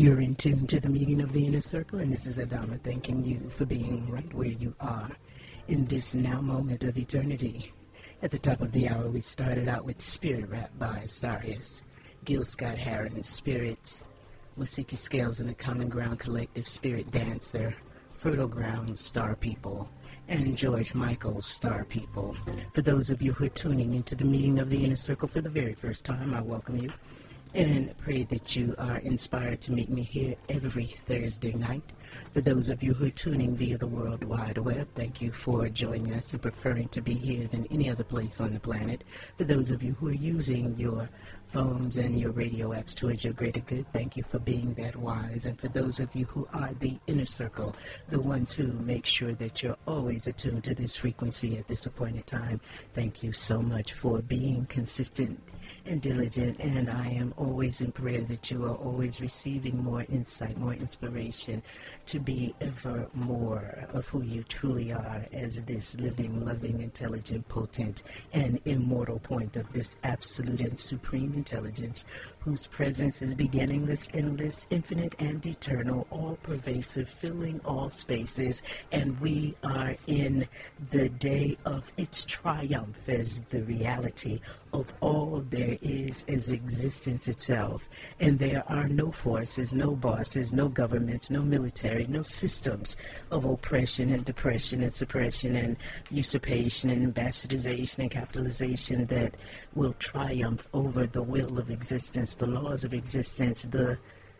You're in tune to the meeting of the Inner Circle, and this is Adama thanking you for being right where you are in this now moment of eternity. At the top of the hour, we started out with Spirit Rap by Astarius, Gil Scott-Heron, Spirits, Wasiki Scales and the Common Ground Collective, Spirit Dancer, Fertile Ground, Star People, and George Michael's Star People. For those of you who are tuning into the meeting of the Inner Circle for the very first time, I welcome you and pray that you are inspired to meet me here every Thursday night. For those of you who are tuning via the World Wide Web, thank you for joining us and preferring to be here than any other place on the planet. For those of you who are using your phones and your radio apps towards your greater good, thank you for being that wise. And for those of you who are the Inner Circle, the ones who make sure that you're always attuned to this frequency at this appointed time, thank you so much for being consistent and diligent, and I am always in prayer that you are always receiving more insight, more inspiration to be ever more of who you truly are as this living, loving, intelligent, potent, and immortal point of this absolute and supreme intelligence whose presence is beginningless, endless, infinite, and eternal, all-pervasive, filling all spaces, and we are in the day of its triumph as the reality of all there is existence itself. And there are no forces, no bosses, no governments, no military, no systems of oppression and depression and suppression and usurpation and ambassadorization and capitalization that will triumph over the will of existence, the laws of existence, the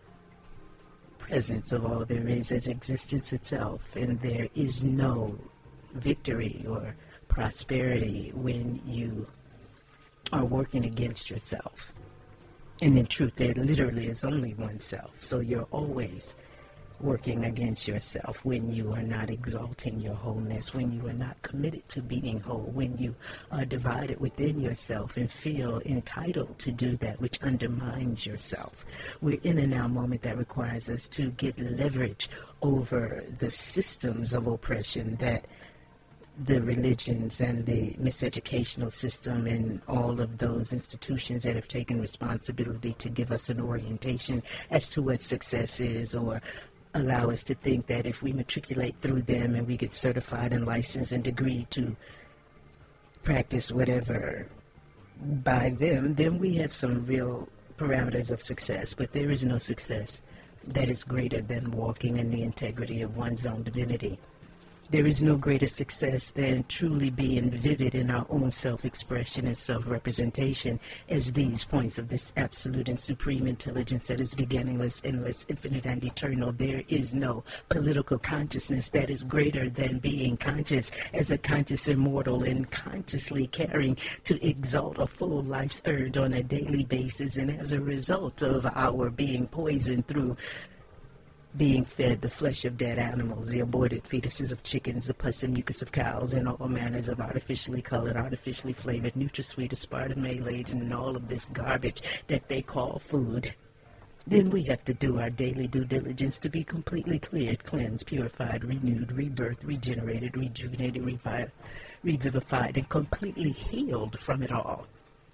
presence of all there is as existence itself. And there is no victory or prosperity when you are working against yourself. And in truth, there literally is only one self. So you're always working against yourself when you are not exalting your wholeness, when you are not committed to being whole, when you are divided within yourself and feel entitled to do that which undermines yourself. We're in a now moment that requires us to get leverage over the systems of oppression that the religions and the miseducational system and all of those institutions that have taken responsibility to give us an orientation as to what success is, or allow us to think that if we matriculate through them and we get certified and licensed and degree to practice whatever by them, then we have some real parameters of success. But there is no success that is greater than walking in the integrity of one's own divinity. There is no greater success than truly being vivid in our own self-expression and self-representation as these points of this absolute and supreme intelligence that is beginningless, endless, infinite, and eternal. There is no political consciousness that is greater than being conscious as a conscious immortal and consciously caring to exalt a full life's urge on a daily basis. And as a result of our being poisoned through being fed the flesh of dead animals, the aborted fetuses of chickens, the pus and mucus of cows, and all manners of artificially colored, artificially flavored, NutraSweet, aspartame-laden, and all of this garbage that they call food, then we have to do our daily due diligence to be completely cleared, cleansed, purified, renewed, rebirthed, regenerated, rejuvenated, revivified, and completely healed from it all.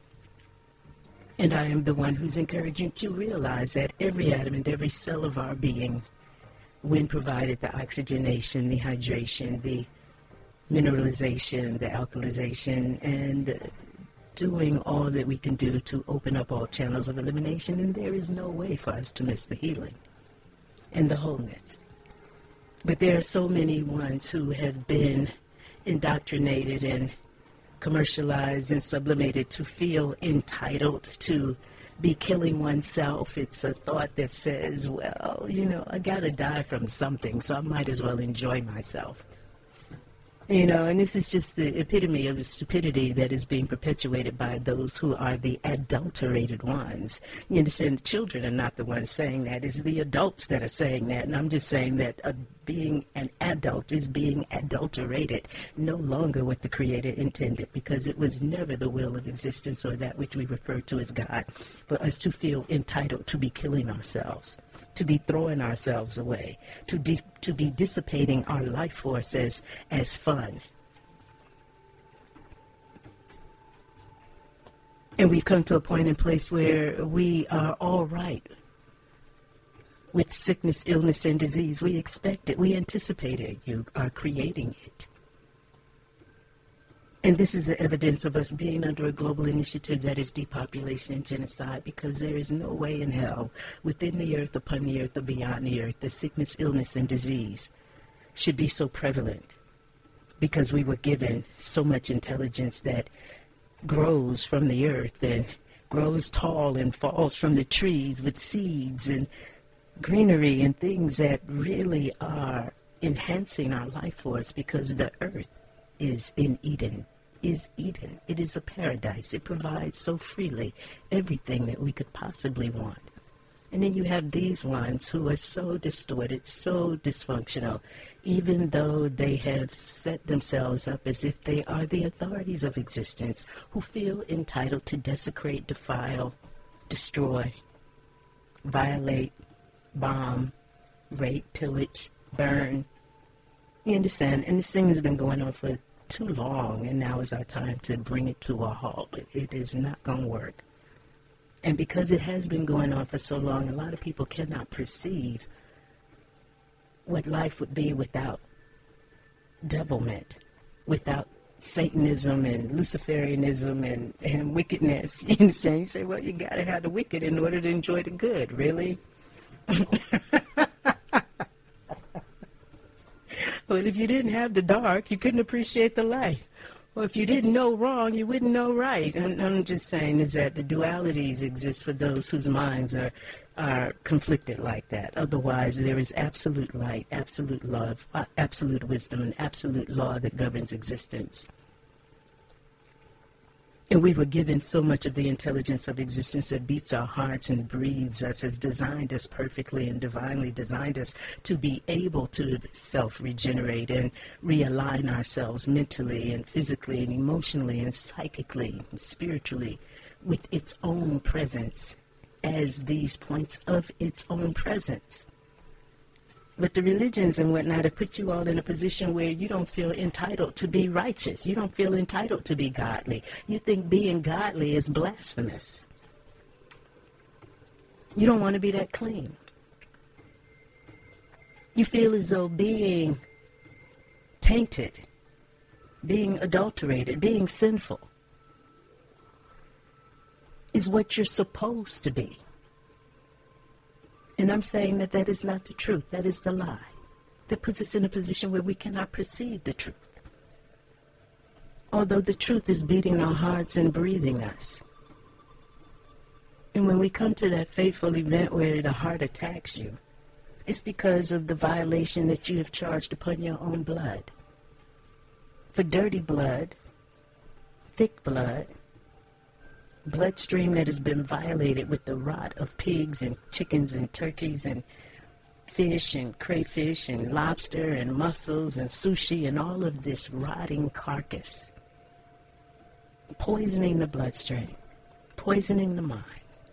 And I am the one who's encouraging to realize that every atom and every cell of our being, when provided the oxygenation, the hydration, the mineralization, the alkalization, and doing all that we can do to open up all channels of elimination, and there is no way for us to miss the healing and the wholeness. But there are so many ones who have been indoctrinated and commercialized and sublimated to feel entitled to be killing oneself. It's a thought that says, well, I gotta die from something, so I might as well enjoy myself. And this is just the epitome of the stupidity that is being perpetuated by those who are the adulterated ones. You understand, the children are not the ones saying that. It's the adults that are saying that. And I'm just saying that being an adult is being adulterated, no longer what the Creator intended, because it was never the will of existence, or that which we refer to as God, for us to feel entitled to be killing ourselves, to be throwing ourselves away, to be dissipating our life force as fun. And we've come to a point in place where we are all right with sickness, illness, and disease. We expect it. We anticipate it. You are creating it. And this is the evidence of us being under a global initiative that is depopulation and genocide, because there is no way in hell, within the earth, upon the earth, or beyond the earth, that sickness, illness, and disease should be so prevalent, because we were given so much intelligence that grows from the earth and grows tall and falls from the trees with seeds and greenery and things that really are enhancing our life force, because the earth is in Eden, is Eden. It is a paradise. It provides so freely everything that we could possibly want. And then you have these ones who are so distorted, so dysfunctional, even though they have set themselves up as if they are the authorities of existence, who feel entitled to desecrate, defile, destroy, violate, bomb, rape, pillage, burn. You understand? And this thing has been going on for too long, and now is our time to bring it to a halt. It is not going to work. And because it has been going on for so long, a lot of people cannot perceive what life would be without devilment, without Satanism and Luciferianism and wickedness. You understand? You say, well, you got to have the wicked in order to enjoy the good. Really? Well, if you didn't have the dark, you couldn't appreciate the light. Or if you didn't know wrong, you wouldn't know right. And I'm just saying is that the dualities exist for those whose minds are conflicted like that. Otherwise, there is absolute light, absolute love, absolute wisdom, and absolute law that governs existence. And we were given so much of the intelligence of existence that beats our hearts and breathes us, has designed us perfectly and divinely designed us to be able to self-regenerate and realign ourselves mentally and physically and emotionally and psychically and spiritually with its own presence as these points of its own presence. But the religions and whatnot have put you all in a position where you don't feel entitled to be righteous. You don't feel entitled to be godly. You think being godly is blasphemous. You don't want to be that clean. You feel as though being tainted, being adulterated, being sinful is what you're supposed to be. And I'm saying that that is not the truth. That is the lie. That puts us in a position where we cannot perceive the truth. Although the truth is beating our hearts and breathing us. And when we come to that fateful event where the heart attacks you, it's because of the violation that you have charged upon your own blood. For dirty blood, thick blood, bloodstream that has been violated with the rot of pigs and chickens and turkeys and fish and crayfish and lobster and mussels and sushi and all of this rotting carcass, poisoning the bloodstream, poisoning the mind,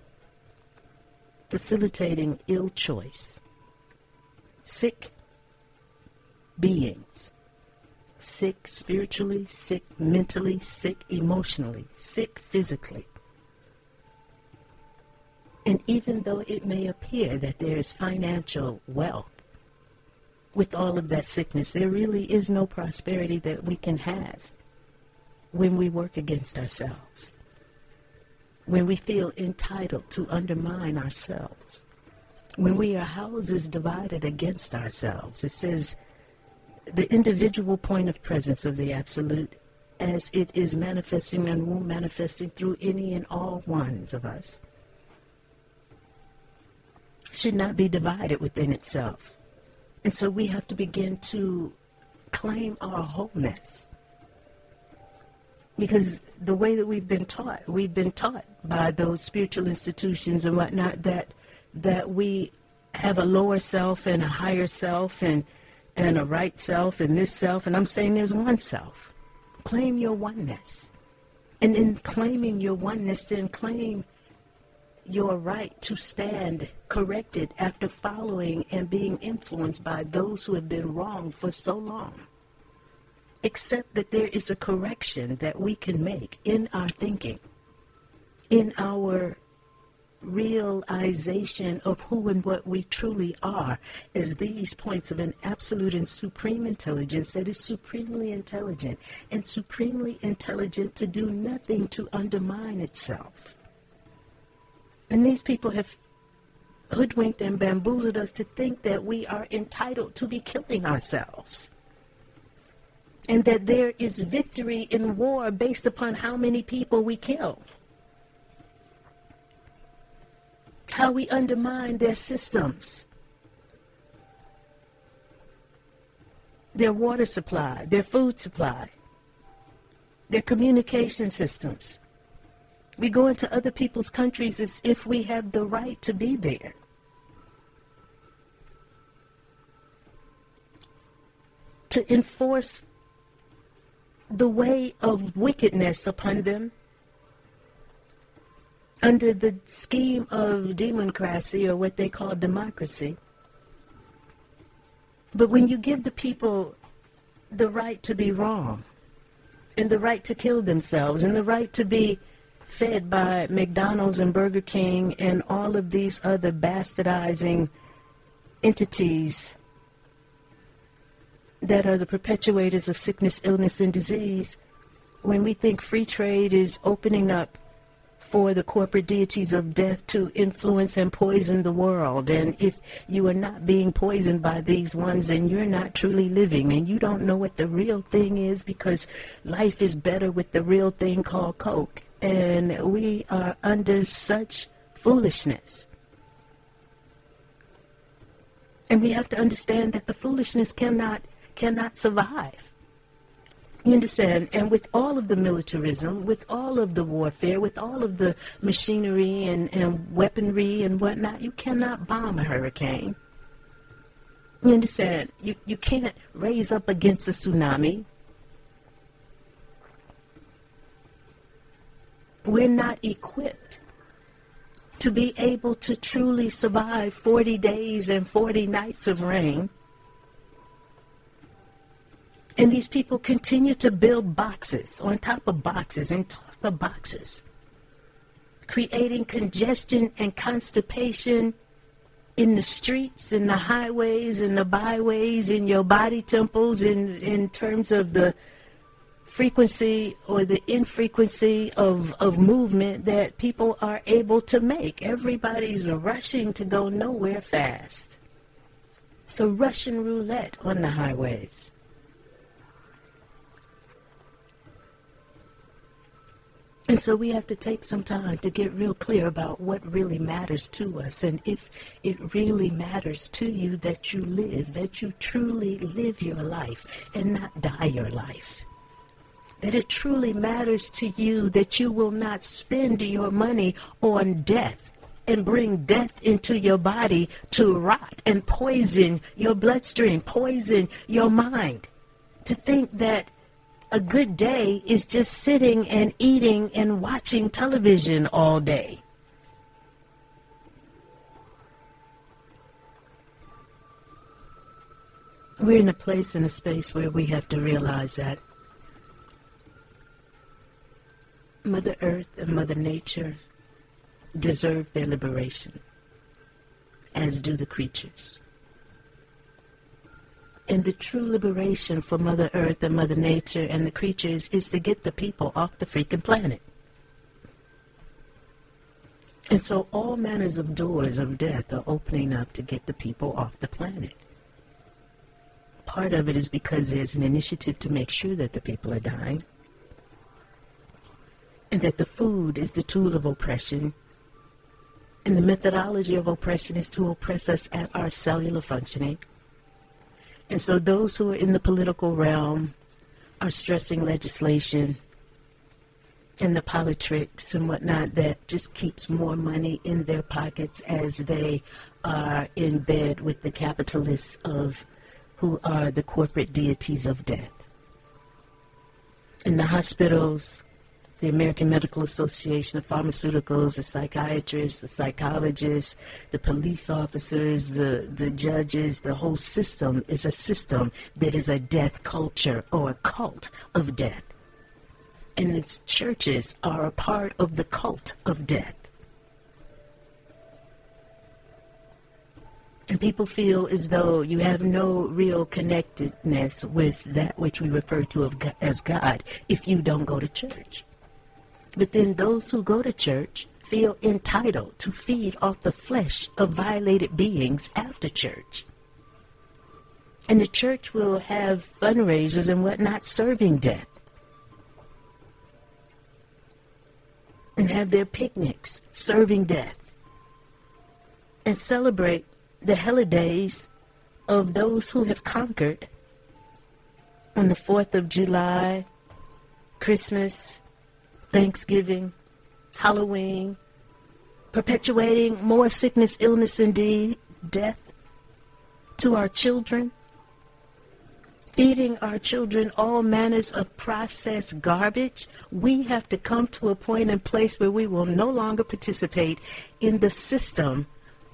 facilitating ill choice, sick beings, sick spiritually, sick mentally, sick emotionally, sick physically. And even though it may appear that there is financial wealth with all of that sickness, there really is no prosperity that we can have when we work against ourselves, when we feel entitled to undermine ourselves, when we are houses divided against ourselves. It says the individual point of presence of the Absolute as it is manifesting and will manifesting through any and all ones of us should not be divided within itself. And so we have to begin to claim our wholeness. Because the way that we've been taught by those spiritual institutions and whatnot that we have a lower self and a higher self and a right self and this self. And I'm saying there's one self. Claim your oneness. And in claiming your oneness, then claim your right to stand corrected after following and being influenced by those who have been wrong for so long. Accept that there is a correction that we can make in our thinking, in our realization of who and what we truly are as these points of an absolute and supreme intelligence that is supremely intelligent and supremely intelligent to do nothing to undermine itself. And these people have hoodwinked and bamboozled us to think that we are entitled to be killing ourselves. And that there is victory in war based upon how many people we kill. How we undermine their systems. Their water supply, their food supply, their communication systems. We go into other people's countries as if we have the right to be there. To enforce the way of wickedness upon them under the scheme of democracy, or what they call democracy. But when you give the people the right to be wrong, and the right to kill themselves, and the right to be fed by McDonald's and Burger King and all of these other bastardizing entities that are the perpetuators of sickness, illness, and disease, when we think free trade is opening up for the corporate deities of death to influence and poison the world, and if you are not being poisoned by these ones, then you're not truly living, and you don't know what the real thing is, because life is better with the real thing called Coke, and we are under such foolishness. And we have to understand that the foolishness cannot survive. You understand? And with all of the militarism, with all of the warfare, with all of the machinery and weaponry and whatnot, you cannot bomb a hurricane. You understand? You can't raise up against a tsunami. We're not equipped to be able to truly survive 40 days and 40 nights of rain. And these people continue to build boxes on top of boxes and top of boxes, creating congestion and constipation in the streets, in the highways, in the byways, in your body temples, in terms of the frequency or the infrequency of movement that people are able to make. Everybody's rushing to go nowhere fast. So Russian roulette on the highways. And so we have to take some time to get real clear about what really matters to us. And if it really matters to you that you live, that you truly live your life and not die your life. That it truly matters to you that you will not spend your money on death and bring death into your body to rot and poison your bloodstream, poison your mind. To think that a good day is just sitting and eating and watching television all day. We're in a place, in a space where we have to realize that Mother Earth and Mother Nature deserve their liberation, as do the creatures. And the true liberation for Mother Earth and Mother Nature and the creatures is to get the people off the freaking planet. And so all manners of doors of death are opening up to get the people off the planet. Part of it is because there's an initiative to make sure that the people are dying. And that the food is the tool of oppression. And the methodology of oppression is to oppress us at our cellular functioning. And so those who are in the political realm are stressing legislation and the politics and whatnot that just keeps more money in their pockets as they are in bed with the capitalists of who are the corporate deities of death. In the hospitals, the American Medical Association, the pharmaceuticals, the psychiatrists, the psychologists, the police officers, the judges, the whole system is a system that is a death culture or a cult of death. And its churches are a part of the cult of death. And people feel as though you have no real connectedness with that which we refer to as God if you don't go to church. But then those who go to church feel entitled to feed off the flesh of violated beings after church. And the church will have fundraisers and whatnot serving death. And have their picnics serving death. And celebrate the holidays of those who have conquered on the 4th of July, Christmas, Thanksgiving, Halloween, perpetuating more sickness, illness, and death to our children, feeding our children all manners of processed garbage. We have to come to a point and place where we will no longer participate in the system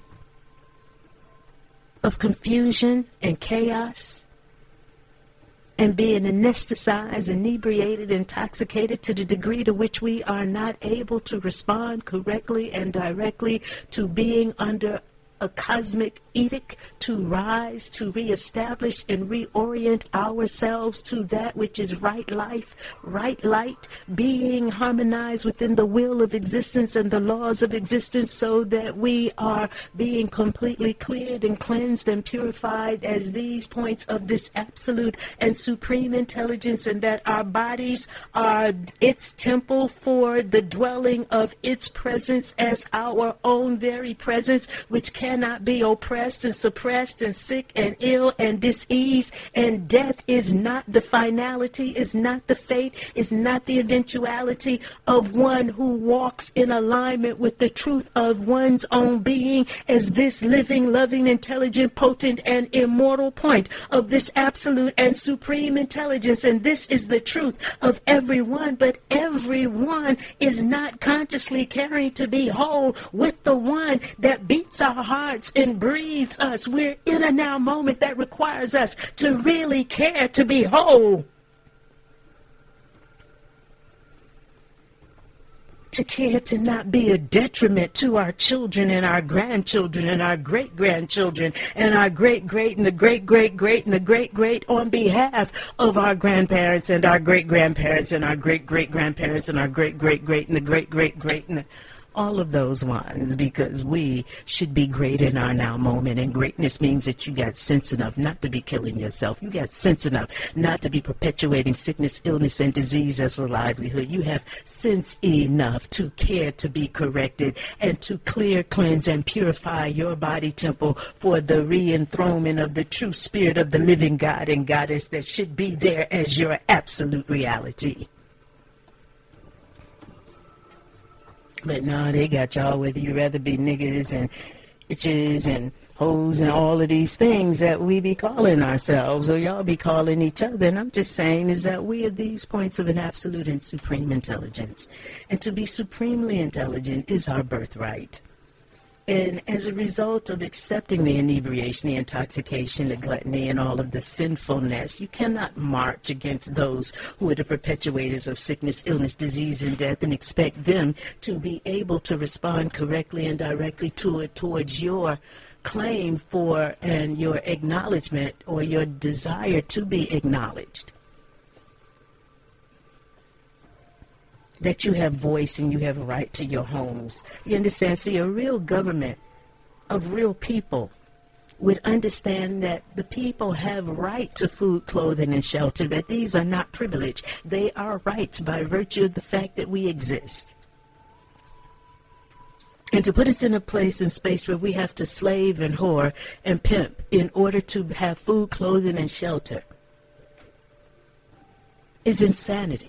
of confusion and chaos and being anesthetized, inebriated, intoxicated to the degree to which we are not able to respond correctly and directly to being under a cosmic edict to rise, to reestablish and reorient ourselves to that which is right life, right light, being harmonized within the will of existence and the laws of existence, so that we are being completely cleared and cleansed and purified as these points of this absolute and supreme intelligence, and that our bodies are its temple for the dwelling of its presence as our own very presence, which cannot be oppressed and suppressed and sick and ill and diseased. And death is not the finality, is not the fate, is not the eventuality of one who walks in alignment with the truth of one's own being as this living, loving, intelligent, potent, and immortal point of this absolute and supreme intelligence. And this is the truth of everyone, but everyone is not consciously caring to be whole with the one that beats our hearts and breathes us. We're in a now moment that requires us to really care to be whole. To care to not be a detriment to our children and our grandchildren and our great-grandchildren and our great-great and the great-great-great and the great-great on behalf of our grandparents and our great-grandparents and our great-great-grandparents and our great-great-great and the great-great-great and all of those ones, because we should be great in our now moment. And greatness means that you got sense enough not to be killing yourself. You got sense enough not to be perpetuating sickness, illness, and disease as a livelihood. You have sense enough to care to be corrected and to clear, cleanse, and purify your body temple for the re-enthronement of the true spirit of the living God and Goddess that should be there as your absolute reality. But no, they got y'all, whether you rather be niggas and bitches and hoes and all of these things that we be calling ourselves, or y'all be calling each other. And I'm just saying is that we are these points of an absolute and supreme intelligence. And to be supremely intelligent is our birthright. And as a result of accepting the inebriation, the intoxication, the gluttony, and all of the sinfulness, you cannot march against those who are the perpetuators of sickness, illness, disease, and death and expect them to be able to respond correctly and directly to it towards your claim for and your acknowledgement or your desire to be acknowledged. That you have voice and you have a right to your homes. You understand? See, a real government of real people would understand that the people have right to food, clothing, and shelter, that these are not privilege. They are rights by virtue of the fact that we exist. And to put us in a place and space where we have to slave and whore and pimp in order to have food, clothing, and shelter is insanity.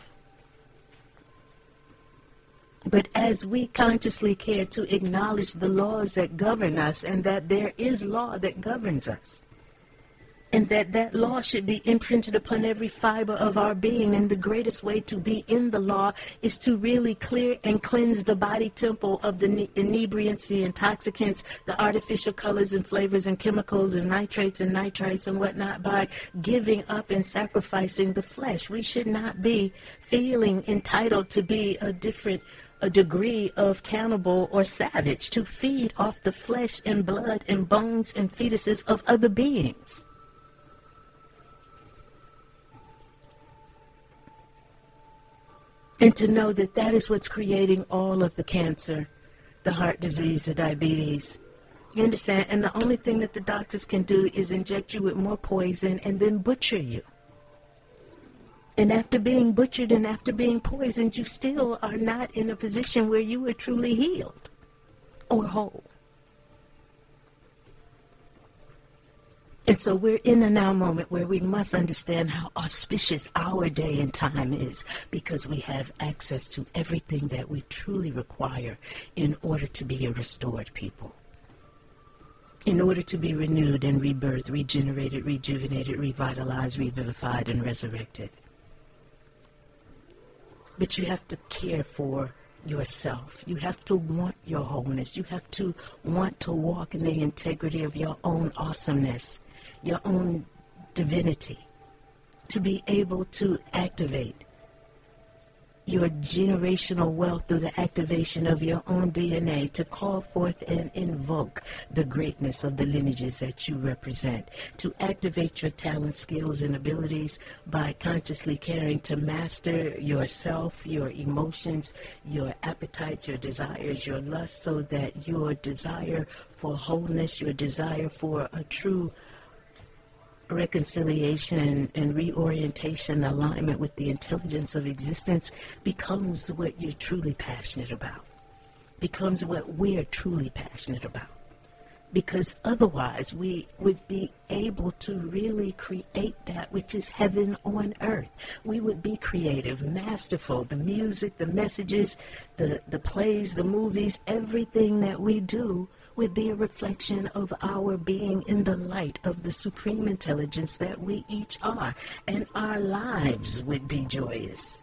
But as we consciously care to acknowledge the laws that govern us, and that there is law that governs us, and that law should be imprinted upon every fiber of our being, and the greatest way to be in the law is to really clear and cleanse the body temple of the inebriants, the intoxicants, the artificial colors and flavors and chemicals and nitrates and nitrites and whatnot by giving up and sacrificing the flesh. We should not be feeling entitled to be a different a degree of cannibal or savage, to feed off the flesh and blood and bones and fetuses of other beings. And to know that that is what's creating all of the cancer, the heart disease, the diabetes. You understand? And the only thing that the doctors can do is inject you with more poison and then butcher you. And after being butchered and after being poisoned, you still are not in a position where you are truly healed or whole. And so we're in a now moment where we must understand how auspicious our day and time is, because we have access to everything that we truly require in order to be a restored people, in order to be renewed and rebirthed, regenerated, rejuvenated, revitalized, revivified, and resurrected. But you have to care for yourself. You have to want your wholeness. You have to want to walk in the integrity of your own awesomeness, your own divinity, to be able to activate your generational wealth through the activation of your own DNA, to call forth and invoke the greatness of the lineages that you represent, to activate your talents, skills, and abilities by consciously caring to master yourself, your emotions, your appetites, your desires, your lust, so that your desire for wholeness, your desire for a true reconciliation and reorientation, alignment with the intelligence of existence, becomes what you're truly passionate about, becomes what we're truly passionate about. Because otherwise we would be able to really create that which is heaven on earth. We would be creative, masterful. The music, the messages, the plays, the movies, everything that we do would be a reflection of our being in the light of the supreme intelligence that we each are. And our lives would be joyous.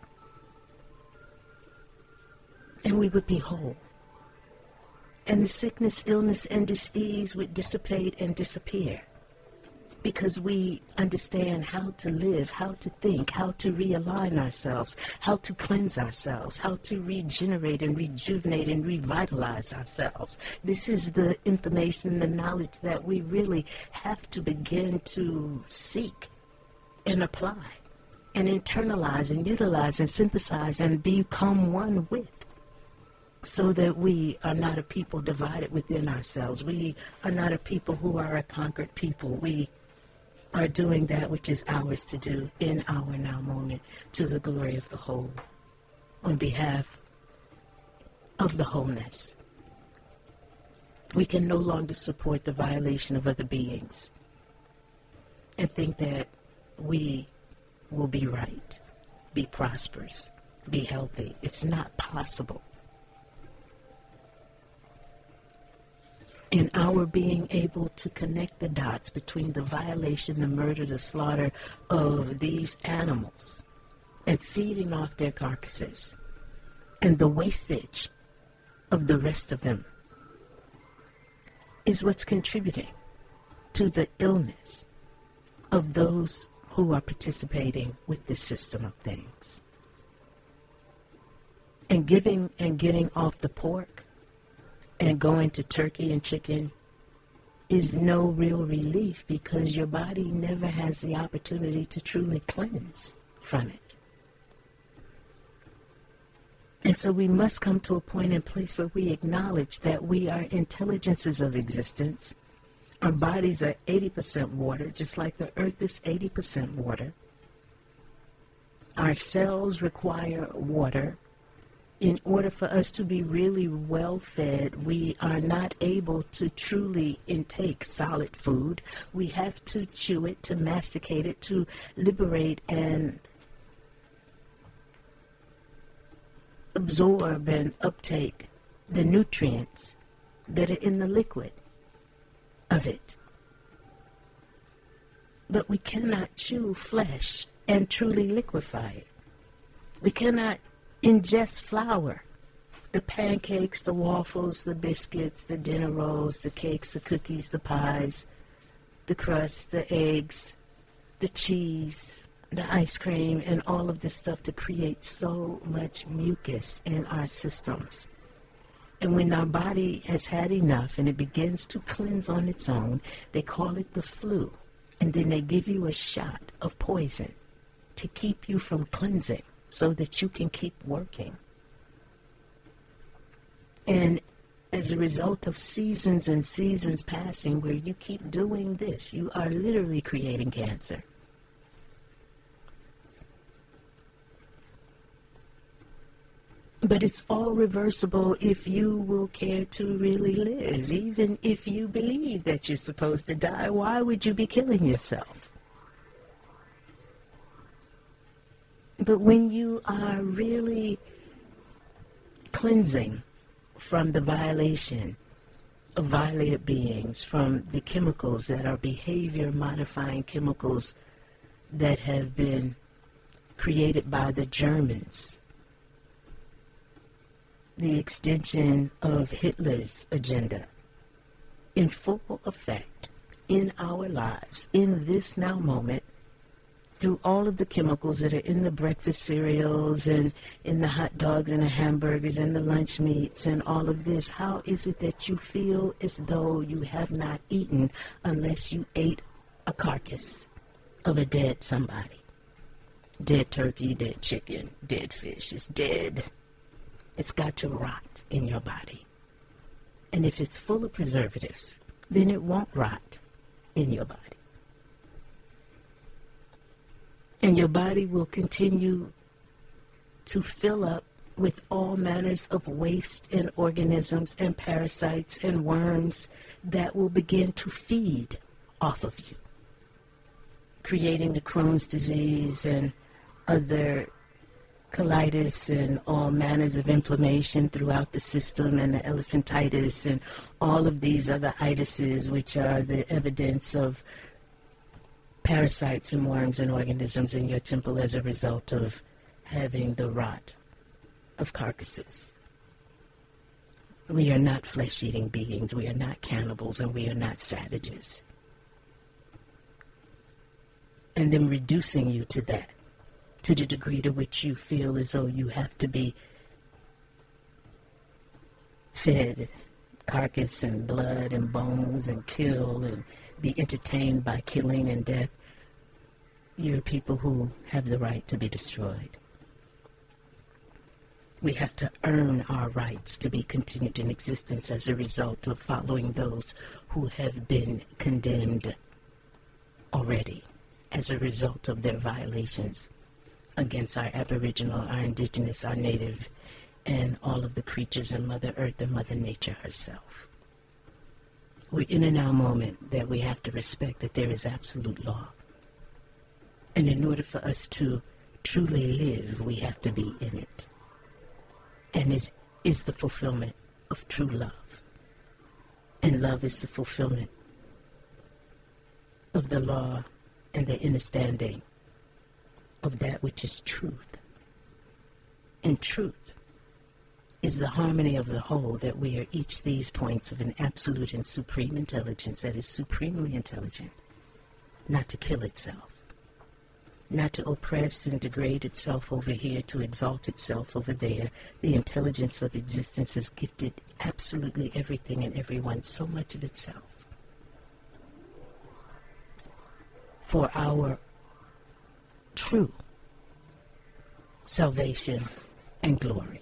And we would be whole. And the sickness, illness, and disease would dissipate and disappear, because we understand how to live, how to think, how to realign ourselves, how to cleanse ourselves, how to regenerate and rejuvenate and revitalize ourselves. This is the information, the knowledge that we really have to begin to seek and apply and internalize and utilize and synthesize and become one with, so that we are not a people divided within ourselves. We are not a people who are a conquered people. We are doing that which is ours to do in our now moment, to the glory of the whole, on behalf of the wholeness. We can no longer support the violation of other beings and think that we will be right, be prosperous, be healthy. It's not possible. In our being able to connect the dots between the violation, the murder, the slaughter of these animals and feeding off their carcasses, and the wastage of the rest of them, is what's contributing to the illness of those who are participating with this system of things. And giving and getting off the pork and going to turkey and chicken is no real relief, because your body never has the opportunity to truly cleanse from it. And so we must come to a point and place where we acknowledge that we are intelligences of existence. Our bodies are 80% water, just like the earth is 80% water. Our cells require water. In order for us to be really well fed, we are not able to truly intake solid food. We have to chew it, to masticate it, to liberate and absorb and uptake the nutrients that are in the liquid of it. But we cannot chew flesh and truly liquefy it. We cannot ingest flour, the pancakes, the waffles, the biscuits, the dinner rolls, the cakes, the cookies, the pies, the crust, the eggs, the cheese, the ice cream and all of this stuff to create so much mucus in our systems. And when our body has had enough and it begins to cleanse on its own, they call it the flu. And then they give you a shot of poison to keep you from cleansing so that you can keep working. And as a result of seasons and seasons passing where you keep doing this, you are literally creating cancer. But it's all reversible if you will care to really live. Even if you believe that you're supposed to die, why would you be killing yourself? But when you are really cleansing from the violation of violated beings, from the chemicals that are behavior-modifying chemicals that have been created by the Germans, the extension of Hitler's agenda in full effect in our lives, in this now moment, through all of the chemicals that are in the breakfast cereals and in the hot dogs and the hamburgers and the lunch meats and all of this, how is it that you feel as though you have not eaten unless you ate a carcass of a dead somebody? Dead turkey, dead chicken, dead fish. It's dead. It's got to rot in your body. And if it's full of preservatives, then it won't rot in your body. And your body will continue to fill up with all manners of waste and organisms and parasites and worms that will begin to feed off of you, creating the Crohn's disease and other colitis and all manners of inflammation throughout the system, and the elephantitis and all of these other itises, which are the evidence of parasites and worms and organisms in your temple as a result of having the rot of carcasses. We are not flesh-eating beings. We are not cannibals, and we are not savages. And then reducing you to that, to the degree to which you feel as though you have to be fed carcass and blood and bones and kill and be entertained by killing and death. You're people who have the right to be destroyed. We have to earn our rights to be continued in existence as a result of following those who have been condemned already as a result of their violations against our Aboriginal, our Indigenous, our Native, and all of the creatures in Mother Earth and Mother Nature herself. We're in a now moment that we have to respect that there is absolute law. And in order for us to truly live, we have to be in it. And it is the fulfillment of true love. And love is the fulfillment of the law and the understanding of that which is truth. And truth is the harmony of the whole, that we are each these points of an absolute and supreme intelligence that is supremely intelligent, not to kill itself, not to oppress and degrade itself over here, to exalt itself over there. The intelligence of existence has gifted absolutely everything and everyone so much of itself for our true salvation and glory.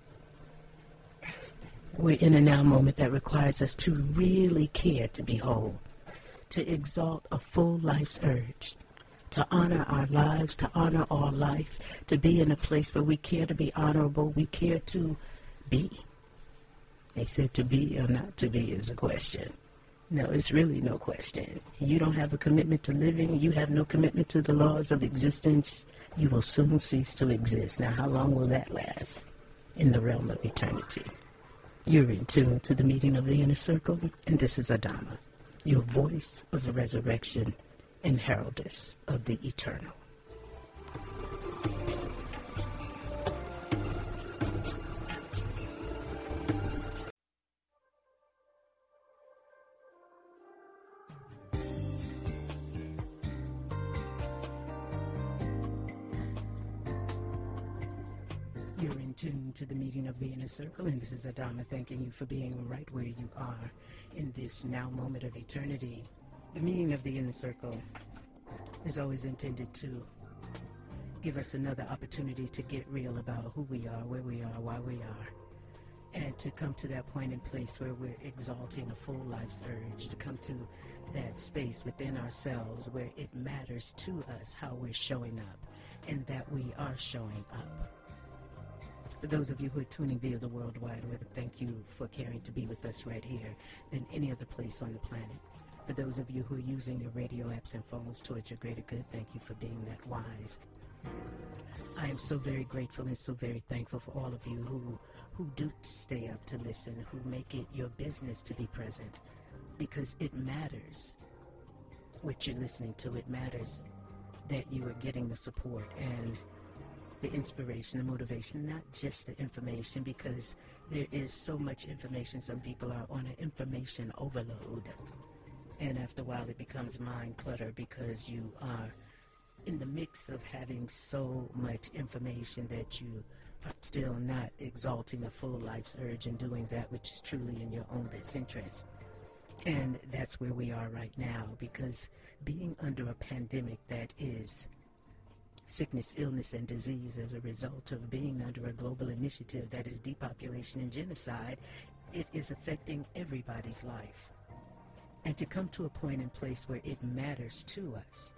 We're in a now moment that requires us to really care to be whole, to exalt a full life's urge, to honor our lives, to honor all life, to be in a place where we care to be honorable, we care to be. They said to be or not to be is a question. No, it's really no question. You don't have a commitment to living, you have no commitment to the laws of existence, you will soon cease to exist. Now, how long will that last? In the realm of eternity. You're in tune to the meeting of the inner circle, and this is Adama, your voice of the resurrection and heraldess of the eternal. to the meeting of the Inner Circle, and this is Adama thanking you for being right where you are in this now moment of eternity. The meeting of the Inner Circle is always intended to give us another opportunity to get real about who we are, where we are, why we are, and to come to that point and place where we're exalting a full life's urge, to come to that space within ourselves where it matters to us how we're showing up and that we are showing up. For those of you who are tuning via the World Wide Web, thank you for caring to be with us right here than any other place on the planet. For those of you who are using your radio apps and phones towards your greater good, thank you for being that wise. I am so very grateful and so very thankful for all of you who do stay up to listen, who make it your business to be present, because it matters what you're listening to. It matters that you are getting the support and the inspiration, the motivation, not just the information, because there is so much information. Some people are on an information overload, and after a while it becomes mind clutter because you are in the mix of having so much information that you are still not exalting a full life's urge and doing that which is truly in your own best interest. And that's where we are right now, because being under a pandemic that is sickness, illness, and disease as a result of being under a global initiative that is depopulation and genocide, it is affecting everybody's life. And to come to a point and place where it matters to us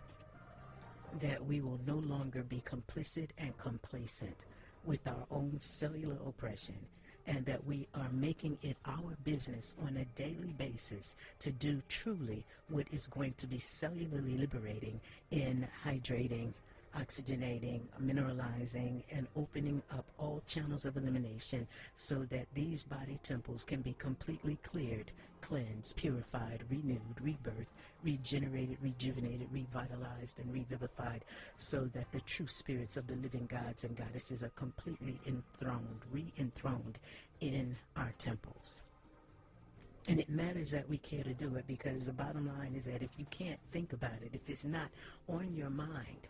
that we will no longer be complicit and complacent with our own cellular oppression, and that we are making it our business on a daily basis to do truly what is going to be cellularly liberating in hydrating, oxygenating, mineralizing, and opening up all channels of elimination so that these body temples can be completely cleared, cleansed, purified, renewed, rebirthed, regenerated, rejuvenated, revitalized, and revivified, so that the true spirits of the living gods and goddesses are completely enthroned, re-enthroned in our temples. And it matters that we care to do it, because the bottom line is that if you can't think about it, if it's not on your mind,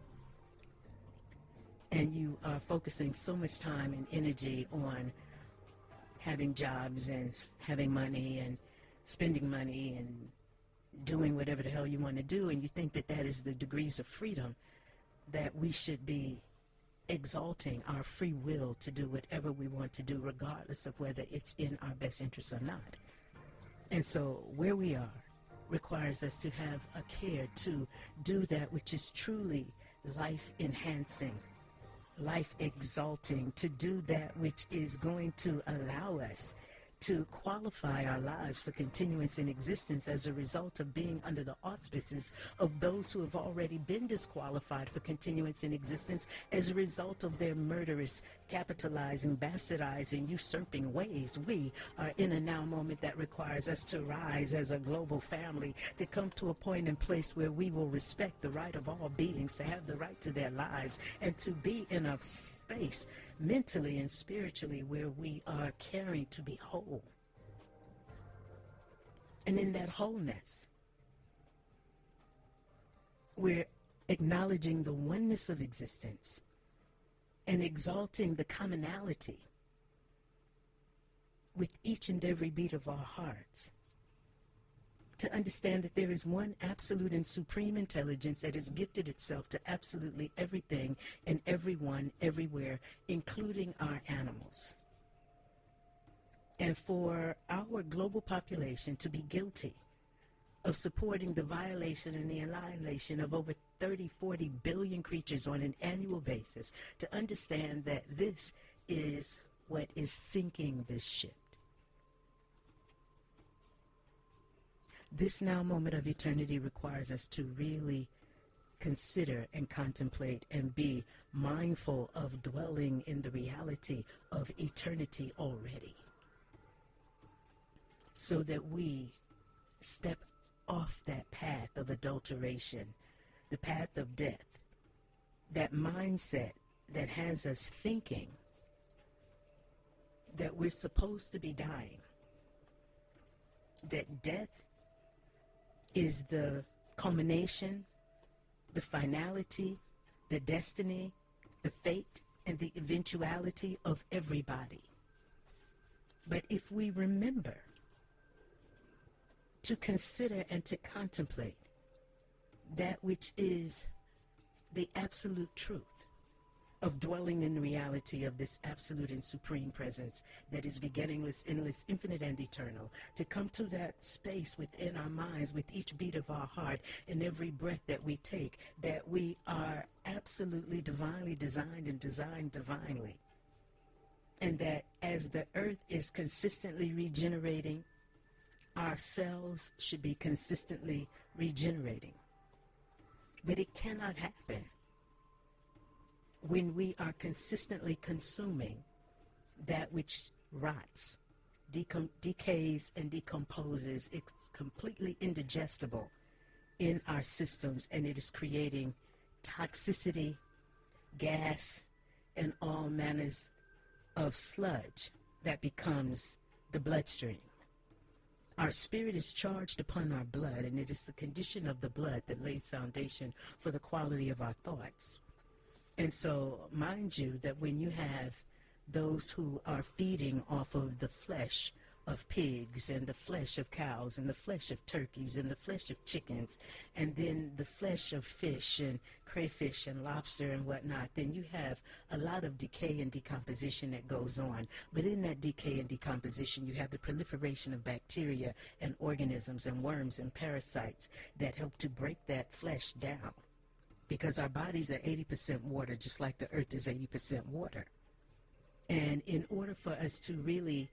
and you are focusing so much time and energy on having jobs and having money and spending money and doing whatever the hell you want to do, and you think that that is the degrees of freedom, that we should be exalting our free will to do whatever we want to do, regardless of whether it's in our best interest or not. And so where we are requires us to have a care to do that which is truly life-enhancing, life-exalting, to do that which is going to allow us to qualify our lives for continuance in existence as a result of being under the auspices of those who have already been disqualified for continuance in existence as a result of their murderous, capitalizing, bastardizing, usurping ways. We are in a now moment that requires us to rise as a global family, to come to a point and place where we will respect the right of all beings to have the right to their lives, and to be in a space mentally and spiritually where we are caring to be whole. And in that wholeness, we're acknowledging the oneness of existence and exalting the commonality with each and every beat of our hearts, to understand that there is one absolute and supreme intelligence that has gifted itself to absolutely everything and everyone everywhere, including our animals. And for our global population to be guilty of supporting the violation and the annihilation of over 30, 40 billion creatures on an annual basis, to understand that this is what is sinking this ship. This now moment of eternity requires us to really consider and contemplate and be mindful of dwelling in the reality of eternity already, so that we step off that path of adulteration, the path of death, that mindset that has us thinking that we're supposed to be dying, that death is the culmination, the finality, the destiny, the fate and the eventuality of everybody. But if we remember to consider and to contemplate that which is the absolute truth of dwelling in the reality of this absolute and supreme presence that is beginningless, endless, infinite, and eternal, to come to that space within our minds with each beat of our heart and every breath that we take, that we are absolutely divinely designed and designed divinely. And that as the earth is consistently regenerating, our cells should be consistently regenerating. But it cannot happen when we are consistently consuming that which rots, decays, and decomposes. It's completely indigestible in our systems, and it is creating toxicity, gas, and all manners of sludge that becomes the bloodstream. Our spirit is charged upon our blood, and it is the condition of the blood that lays foundation for the quality of our thoughts. And so, mind you, that when you have those who are feeding off of the flesh of pigs and the flesh of cows and the flesh of turkeys and the flesh of chickens and then the flesh of fish and crayfish and lobster and whatnot, then you have a lot of decay and decomposition that goes on. But in that decay and decomposition, you have the proliferation of bacteria and organisms and worms and parasites that help to break that flesh down. Because our bodies are 80% water, just like the earth is 80% water. And in order for us to really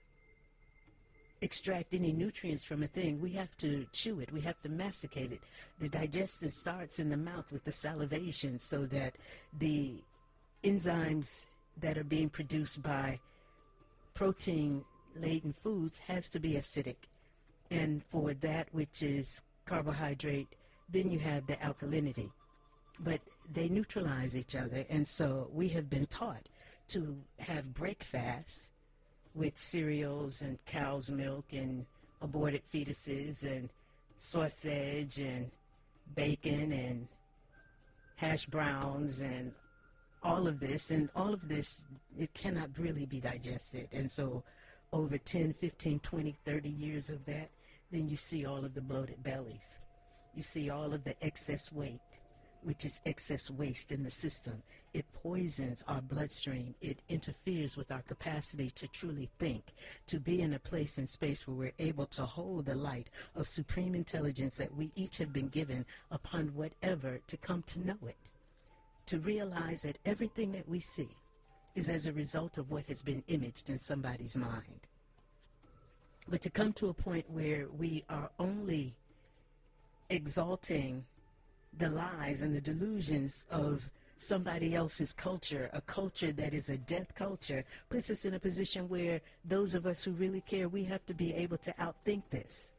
extract any nutrients from a thing, we have to chew it, we have to masticate it. The digestion starts in the mouth with the salivation, so that the enzymes that are being produced by protein-laden foods has to be acidic. And for that which is carbohydrate, then you have the alkalinity. But they neutralize each other, and so we have been taught to have break fasts with cereals and cow's milk and aborted fetuses and sausage and bacon and hash browns and all of this. And all of this, it cannot really be digested. And so over 10, 15, 20, 30 years of that, then you see all of the bloated bellies. You see all of the excess weight, which is excess waste in the system. It poisons our bloodstream. It interferes with our capacity to truly think, to be in a place and space where we're able to hold the light of supreme intelligence that we each have been given upon whatever, to come to know it, to realize that everything that we see is as a result of what has been imaged in somebody's mind. But to come to a point where we are only exalting the lies and the delusions of somebody else's culture, a culture that is a death culture, puts us in a position where those of us who really care, we have to be able to outthink this.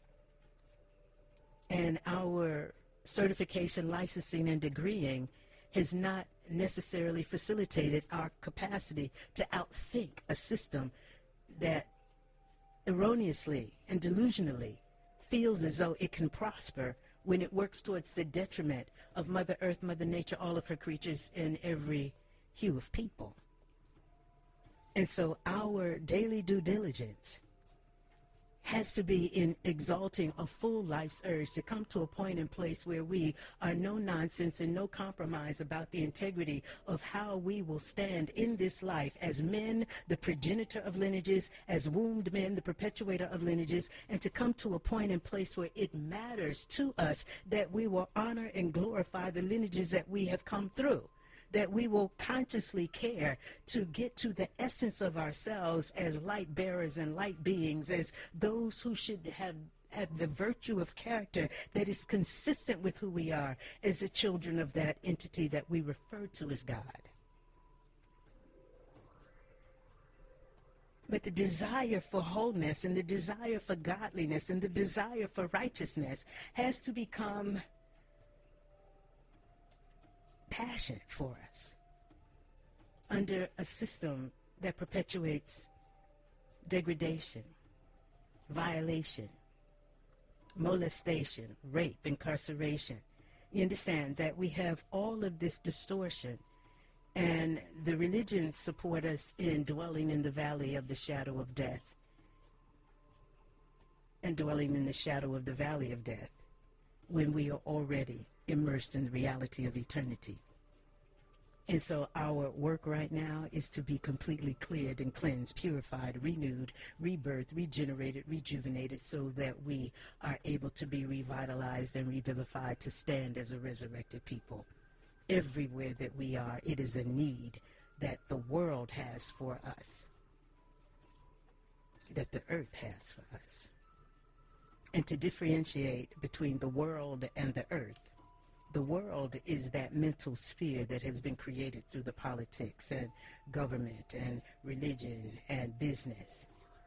And our certification, licensing, and degreeing has not necessarily facilitated our capacity to outthink a system that erroneously and delusionally feels as though it can prosper when it works towards the detriment of Mother Earth, Mother Nature, all of her creatures, and every hue of people. And so our daily due diligence has to be in exalting a full life's urge to come to a point and place where we are no nonsense and no compromise about the integrity of how we will stand in this life as men, the progenitor of lineages, as wombed men, the perpetuator of lineages, and to come to a point and place where it matters to us that we will honor and glorify the lineages that we have come through, that we will consciously care to get to the essence of ourselves as light bearers and light beings, as those who should have the virtue of character that is consistent with who we are as the children of that entity that we refer to as God. But the desire for wholeness and the desire for godliness and the desire for righteousness has to become passion for us under a system that perpetuates degradation, violation, molestation, rape, incarceration. You understand that we have all of this distortion And the religions support us in dwelling in the valley of the shadow of death, and dwelling in the shadow of the valley of death when we are already immersed in the reality of eternity. And so our work right now is to be completely cleared and cleansed, purified, renewed, rebirthed, regenerated, rejuvenated, so that we are able to be revitalized and revivified to stand as a resurrected people. Everywhere that we are, it is a need that the world has for us, that the earth has for us. And to differentiate between the world and the earth, the world is that mental sphere that has been created through the politics and government and religion and business,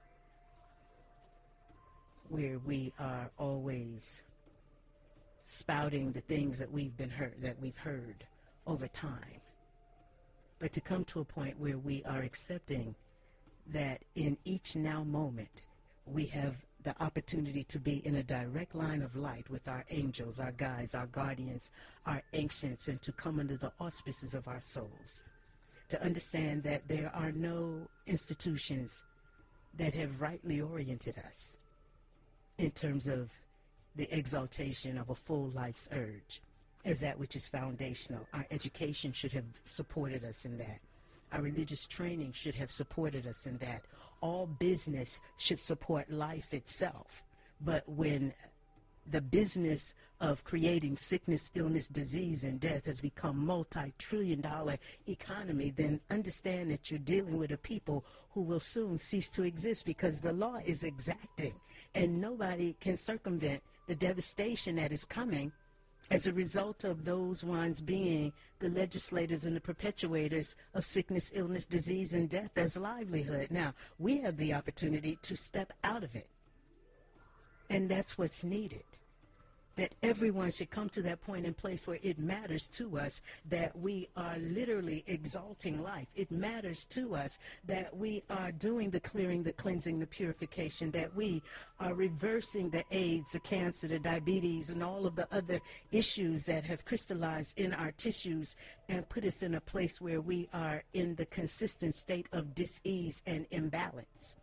where we are always spouting the things that we've heard over time. But to come to a point where we are accepting that in each now moment we have the opportunity to be in a direct line of light with our angels, our guides, our guardians, our ancients, and to come under the auspices of our souls. To understand that there are no institutions that have rightly oriented us in terms of the exaltation of a full life's urge as that which is foundational. Our education should have supported us in that. Our religious training should have supported us in that. All business should support life itself. But when the business of creating sickness, illness, disease, and death has become multi-trillion-dollar economy, then understand that you're dealing with a people who will soon cease to exist, because the law is exacting and nobody can circumvent the devastation that is coming as a result of those ones being the legislators and the perpetuators of sickness, illness, disease, and death as livelihood. Now, we have the opportunity to step out of it. And that's what's needed. That everyone should come to that point and place where it matters to us that we are literally exalting life. It matters to us that we are doing the clearing, the cleansing, the purification, that we are reversing the AIDS, the cancer, the diabetes, and all of the other issues that have crystallized in our tissues and put us in a place where we are in the consistent state of dis-ease and imbalance.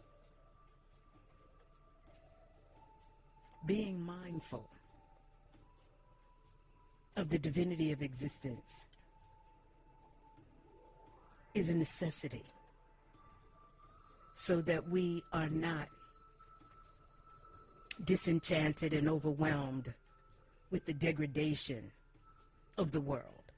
Being mindful of the divinity of existence is a necessity, so that we are not disenchanted and overwhelmed with the degradation of the world.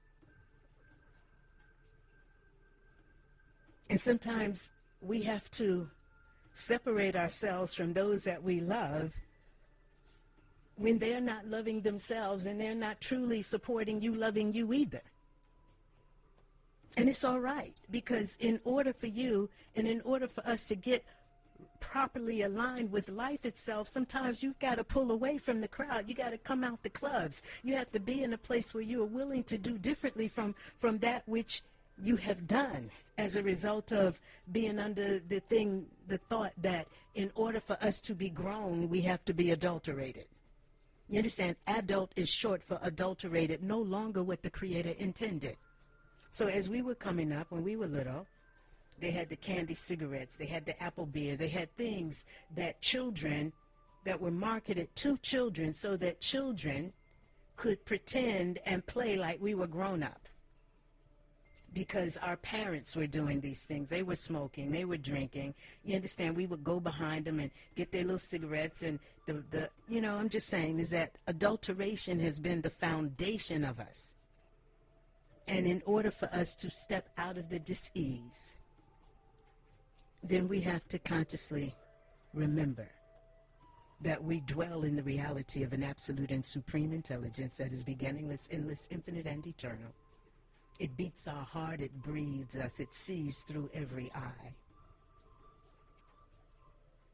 And sometimes we have to separate ourselves from those that we love when they're not loving themselves and they're not truly supporting you, loving you either. And it's all right, because in order for you and in order for us to get properly aligned with life itself, sometimes you've got to pull away from the crowd. You got to come out the clubs. You have to be in a place where you are willing to do differently from that which you have done as a result of being under the thought that in order for us to be grown, we have to be adulterated. You understand? Adult is short for adulterated, no longer what the Creator intended. So as we were coming up, when we were little, they had the candy cigarettes, they had the apple beer, they had things that were marketed to children so that children could pretend and play like we were grown up. Because our parents were doing these things. They were smoking, they were drinking. You understand? We would go behind them and get their little cigarettes. And I'm just saying is that adulteration has been the foundation of us. And in order for us to step out of the dis-ease, then we have to consciously remember that we dwell in the reality of an absolute and supreme intelligence that is beginningless, endless, infinite, and eternal. It beats our heart, it breathes us, it sees through every eye.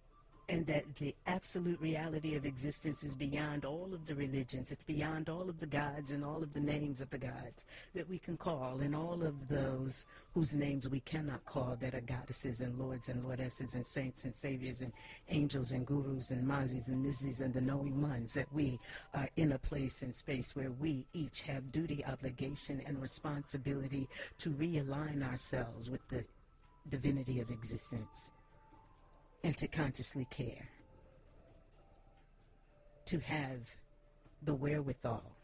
and that the absolute reality of existence is beyond all of the religions. It's beyond all of the gods and all of the names of the gods that we can call, and all of those whose names we cannot call, that are goddesses and lords and lordesses and saints and saviors and angels and gurus and mazis and nizis and the knowing ones, that we are in a place and space where we each have duty, obligation, and responsibility to realign ourselves with the divinity of existence, and to consciously care, to have the wherewithal,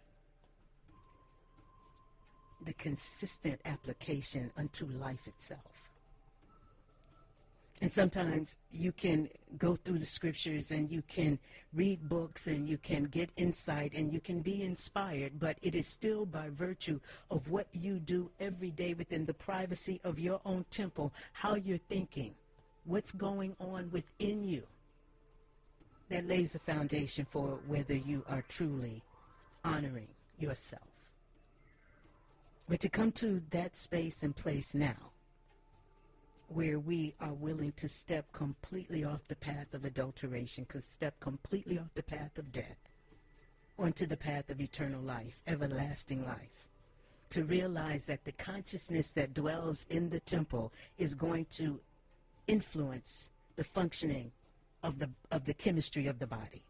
the consistent application unto life itself. And sometimes you can go through the scriptures and you can read books and you can get insight and you can be inspired, but it is still by virtue of what you do every day within the privacy of your own temple, how you're thinking, what's going on within you, that lays the foundation for whether you are truly honoring yourself. But to come to that space and place now, where we are willing to step completely off the path of adulteration, step completely off the path of death, onto the path of eternal life, everlasting life, to realize that the consciousness that dwells in the temple is going to influence the functioning of the chemistry of the body,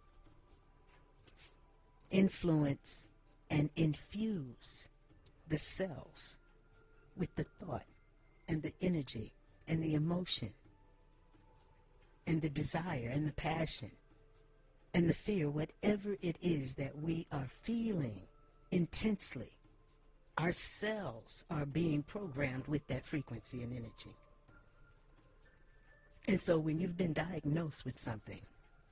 influence and infuse the cells with the thought and the energy and the emotion and the desire and the passion and the fear, whatever it is that we are feeling intensely. Our cells are being programmed with that frequency and energy. And so when you've been diagnosed with something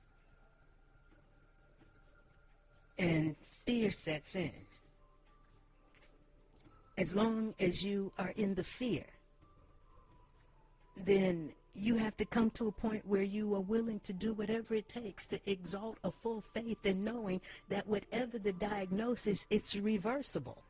and fear sets in, as long as you are in the fear, then you have to come to a point where you are willing to do whatever it takes to exalt a full faith in knowing that whatever the diagnosis, it's reversible.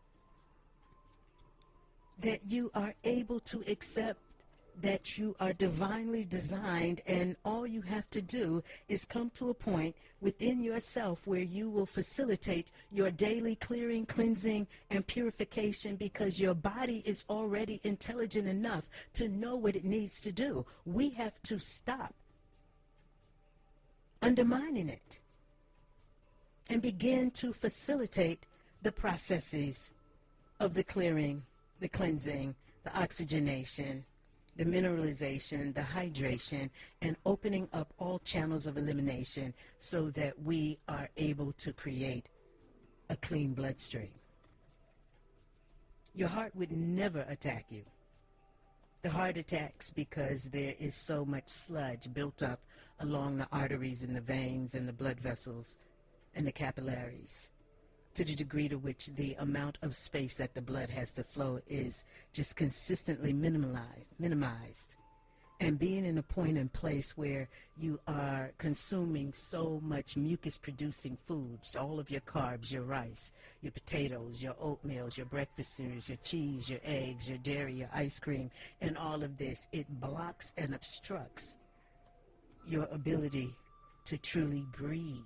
That you are able to accept that you are divinely designed, and all you have to do is come to a point within yourself where you will facilitate your daily clearing, cleansing, and purification, because your body is already intelligent enough to know what it needs to do. We have to stop undermining it and begin to facilitate the processes of the clearing, the cleansing, the oxygenation, the mineralization, the hydration, and opening up all channels of elimination so that we are able to create a clean bloodstream. Your heart would never attack you. The heart attacks because there is so much sludge built up along the arteries and the veins and the blood vessels and the capillaries, to the degree to which the amount of space that the blood has to flow is just consistently minimized. And being in a point and place where you are consuming so much mucus-producing foods, all of your carbs, your rice, your potatoes, your oatmeals, your breakfast cereals, your cheese, your eggs, your dairy, your ice cream, and all of this, it blocks and obstructs your ability to truly breathe.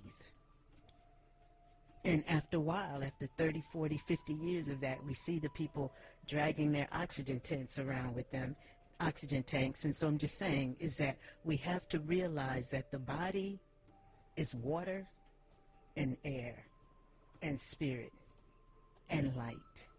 And after a while, after 30, 40, 50 years of that, we see the people dragging their oxygen tanks around with them, oxygen tanks. And so I'm just saying is that we have to realize that the body is water and air and spirit and light.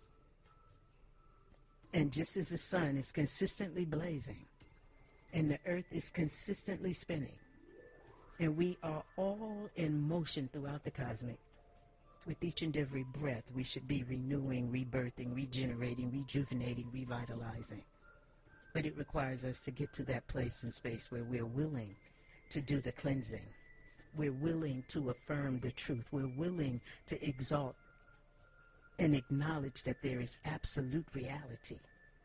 And just as the sun is consistently blazing and the earth is consistently spinning, and we are all in motion throughout the cosmic, with each and every breath, we should be renewing, rebirthing, regenerating, rejuvenating, revitalizing. But it requires us to get to that place and space where we're willing to do the cleansing. We're willing to affirm the truth. We're willing to exalt and acknowledge that there is absolute reality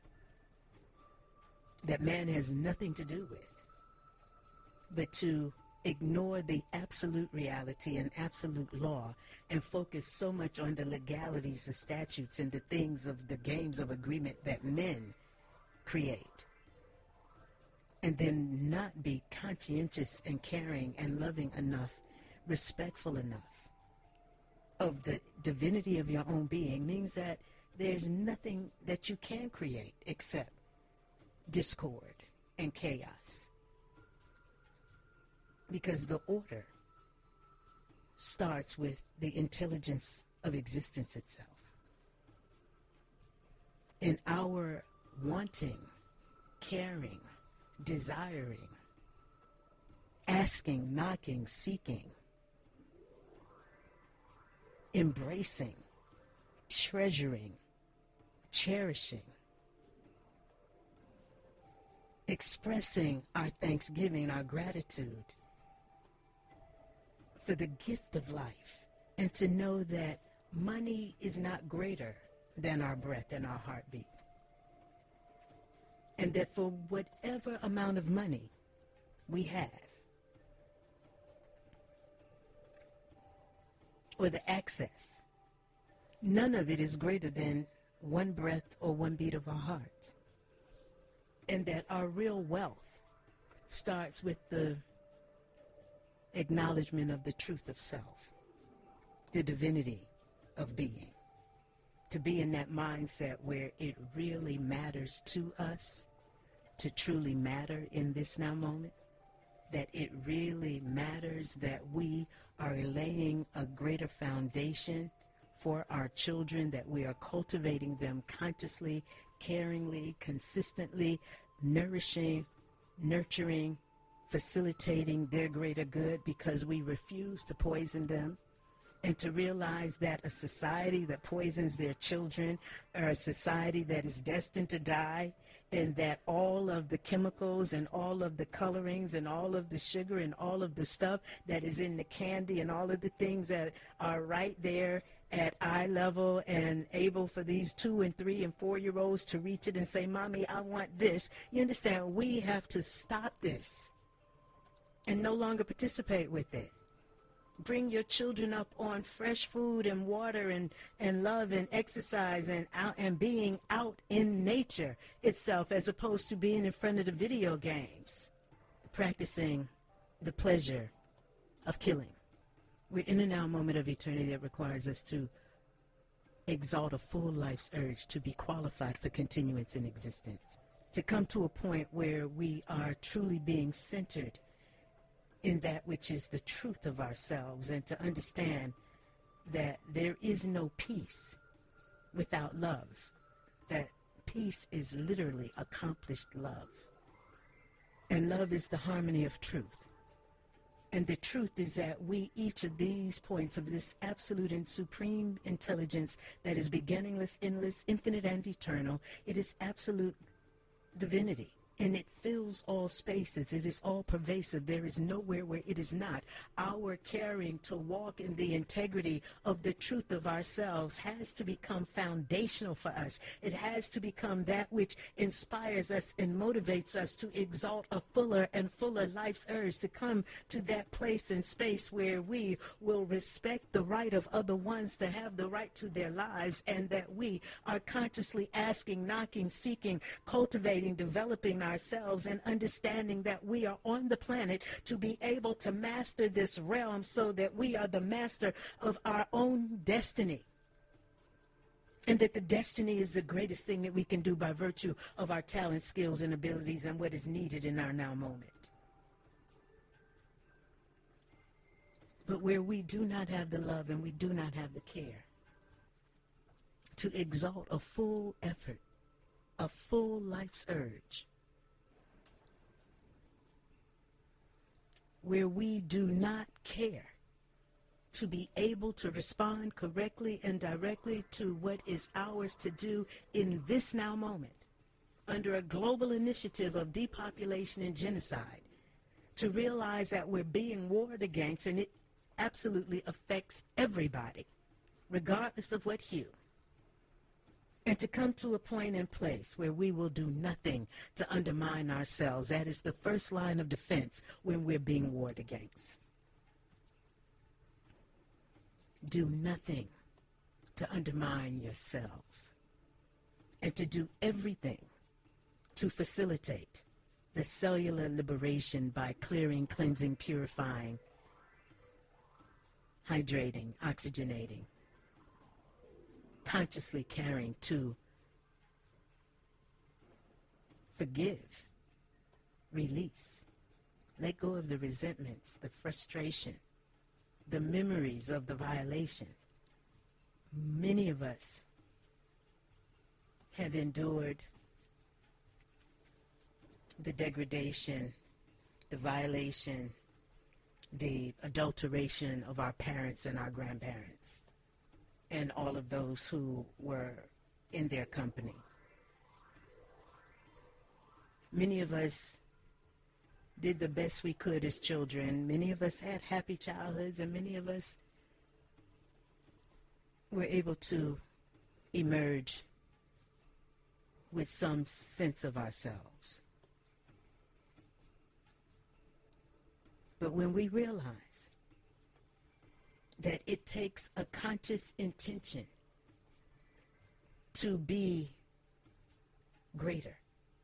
that man has nothing to do with, but to ignore the absolute reality and absolute law and focus so much on the legalities, the statutes, and the things of the games of agreement that men create. and then not be conscientious and caring and loving enough, respectful enough of the divinity of your own being, means that there's nothing that you can create except discord and chaos. Because the order starts with the intelligence of existence itself. In our wanting, caring, desiring, asking, knocking, seeking, embracing, treasuring, cherishing, expressing our thanksgiving, our gratitude for the gift of life, and to know that money is not greater than our breath and our heartbeat. And that for whatever amount of money we have, or the access, none of it is greater than one breath or one beat of our hearts. And that our real wealth starts with the acknowledgement of the truth of self, the divinity of being. To be in that mindset where it really matters to us to truly matter in this now moment, that it really matters that we are laying a greater foundation for our children, that we are cultivating them consciously, caringly, consistently, nourishing, nurturing, facilitating their greater good, because we refuse to poison them. And to realize that a society that poisons their children, or a society that is destined to die, and that all of the chemicals and all of the colorings and all of the sugar and all of the stuff that is in the candy and all of the things that are right there at eye level and able for these 2 and 3 and 4-year-olds to reach it and say, "Mommy, I want this." You understand? We have to stop this and no longer participate with it. Bring your children up on fresh food and water and love and exercise and out and being out in nature itself, as opposed to being in front of the video games, practicing the pleasure of killing. We're in a now moment of eternity that requires us to exalt a full life's urge to be qualified for continuance in existence, to come to a point where we are truly being centered in that which is the truth of ourselves, and to understand that there is no peace without love, that peace is literally accomplished love, and love is the harmony of truth. And the truth is that we, each of these points of this absolute and supreme intelligence that is beginningless, endless, infinite, and eternal, it is absolute divinity. And it fills all spaces. It is all pervasive. There is nowhere where it is not. Our caring to walk in the integrity of the truth of ourselves has to become foundational for us. It has to become that which inspires us and motivates us to exalt a fuller and fuller life's urge, to come to that place and space where we will respect the right of other ones to have the right to their lives, and that we are consciously asking, knocking, seeking, cultivating, developing ourselves, and understanding that we are on the planet to be able to master this realm, so that we are the master of our own destiny. And that the destiny is the greatest thing that we can do by virtue of our talents, skills, and abilities, and what is needed in our now moment. But where we do not have the love and we do not have the care to exalt a full effort, a full life's urge, where we do not care to be able to respond correctly and directly to what is ours to do in this now moment, under a global initiative of depopulation and genocide, to realize that we're being warred against, and it absolutely affects everybody, regardless of what hue. And to come to a point and place where we will do nothing to undermine ourselves. That is the first line of defense when we're being warred against. Do nothing to undermine yourselves, and to do everything to facilitate the cellular liberation by clearing, cleansing, purifying, hydrating, oxygenating, consciously caring to forgive, release, let go of the resentments, the frustration, the memories of the violation. Many of us have endured the degradation, the violation, the adulteration of our parents and our grandparents, and all of those who were in their company. Many of us did the best we could as children. Many of us had happy childhoods, and many of us were able to emerge with some sense of ourselves. But when we realize that it takes a conscious intention to be greater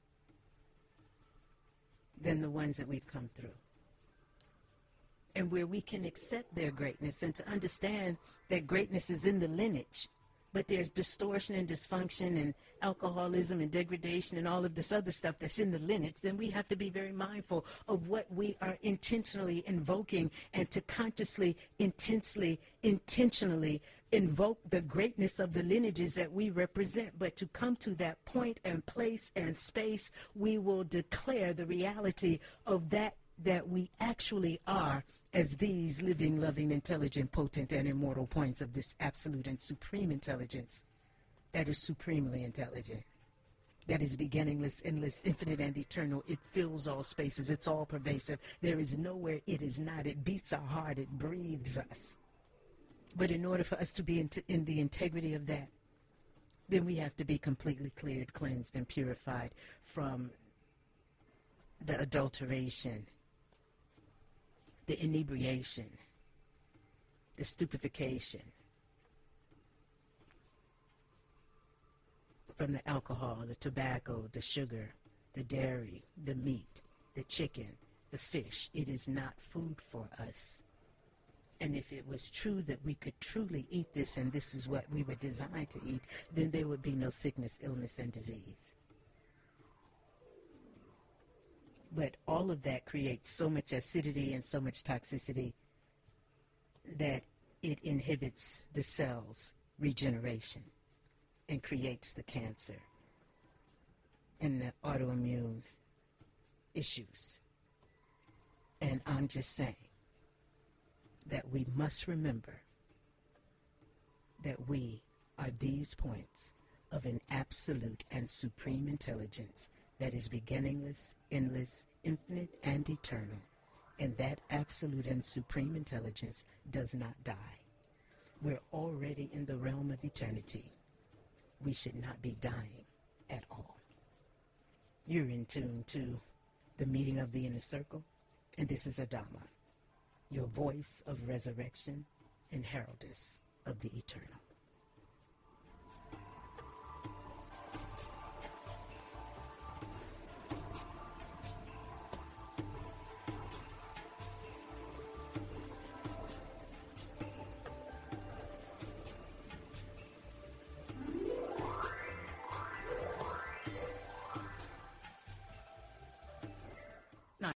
than the ones that we've come through, and where we can accept their greatness and to understand that greatness is in the lineage, but there's distortion and dysfunction and alcoholism and degradation and all of this other stuff that's in the lineage, then we have to be very mindful of what we are intentionally invoking, and to consciously, intentionally invoke the greatness of the lineages that we represent. But to come to that point and place and space, we will declare the reality of that we actually are as these living, loving, intelligent, potent, and immortal points of this absolute and supreme intelligence that is supremely intelligent, that is beginningless, endless, infinite, and eternal. It fills all spaces. It's all pervasive. There is nowhere it is not. It beats our heart. It breathes us. But in order for us to be in the integrity of that, then we have to be completely cleared, cleansed, and purified from the adulteration, the inebriation, the stupefaction, from the alcohol, the tobacco, the sugar, the dairy, the meat, the chicken, the fish. It is not food for us. And if it was true that we could truly eat this, and this is what we were designed to eat, then there would be no sickness, illness, and disease. But all of that creates so much acidity and so much toxicity that it inhibits the cell's regeneration and creates the cancer and the autoimmune issues. And I'm just saying that we must remember that we are these points of an absolute and supreme intelligence that is beginningless, endless, infinite, and eternal. And that absolute and supreme intelligence does not die. We're already in the realm of eternity. We should not be dying at all. You're in tune to the meeting of the inner circle, and this is Adama, your voice of resurrection and heraldess of the eternal.